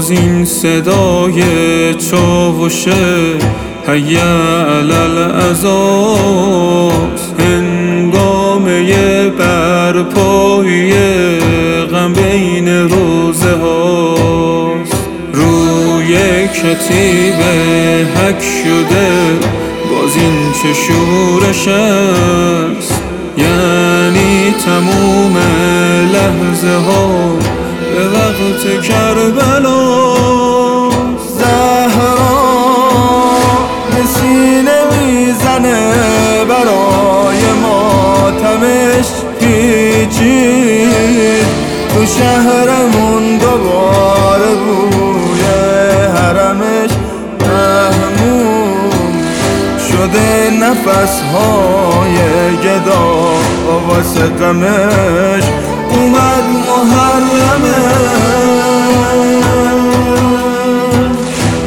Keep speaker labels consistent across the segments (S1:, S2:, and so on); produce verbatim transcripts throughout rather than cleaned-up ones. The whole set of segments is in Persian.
S1: باز این صدای چاوشه حی علی العزاز، هنگامه برپایی غم بین روزه هاست. روی کتیبه حک شده باز این چه شورش است، یعنی تموم لحظه ها به وقت کربلا.
S2: زهرا به سینه میزنه برای ماتمش پیچید، تو شهرمون دوباره بوی حرمش محموم شده، نفسهای گدا واسه غمش اومد محرمش.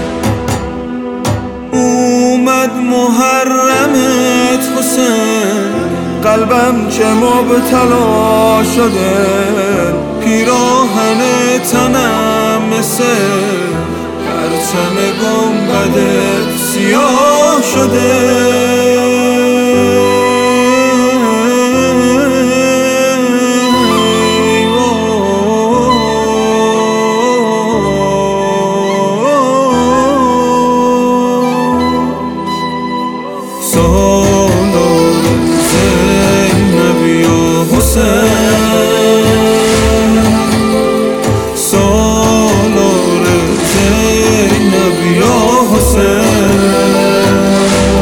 S1: اومد محرمت حسین،
S2: قلبم چه مبتلا شده،
S1: پیراهن تنم مثل پرچم گنبدت سیاه شده. سالار زینب یا حسین، سالار زینب یا حسین،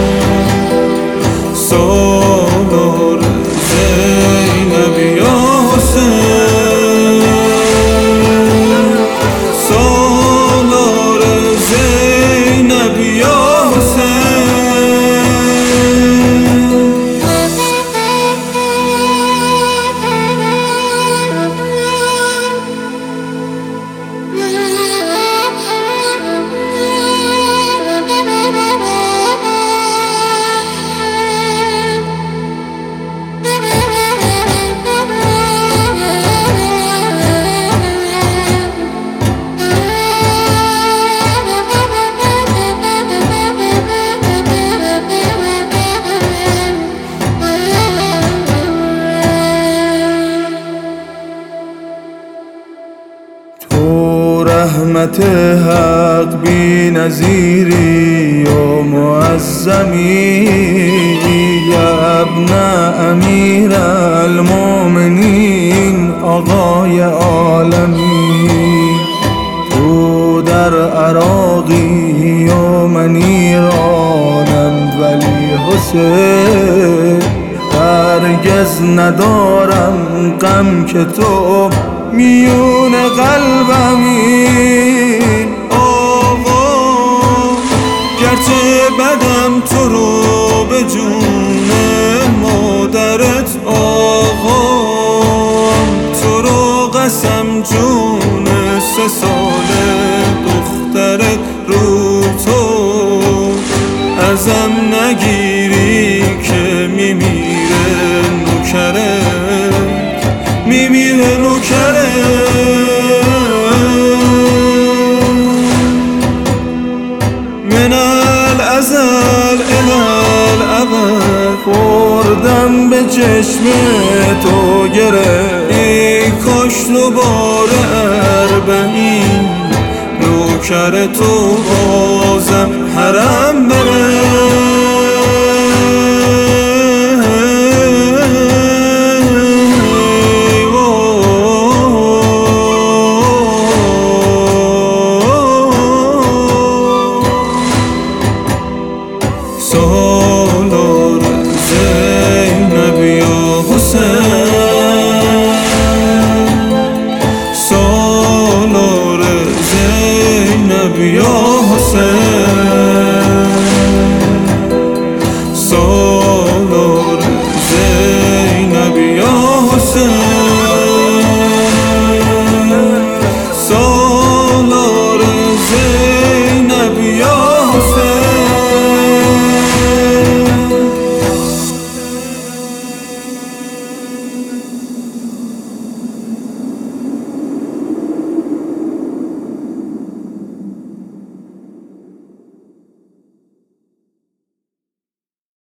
S1: سالار زینب یا حسین، سالار زینب یا حسین.
S2: رحمت حق بی نظیری و معظمی، یا ابن امیر المؤمنین آقای عالمی. تو در عراقی و من ایرانم ولی حسین، هرگز ندارم غم که تو میون قلبمی.
S1: آقا گرچه بدم تو رو به جون مادرت، آقا تو رو قسم جون سه ساله دخترت رو تو ازم نگیری که میمیره نوکرت، میمیره نوکرت. من الازل الی الابد
S2: خوردم به چشم تو گره،
S1: ای کاش دوباره اربعین نوکر تو بازم حرم بره. سالار زینب یا حسین، سالار زینب یا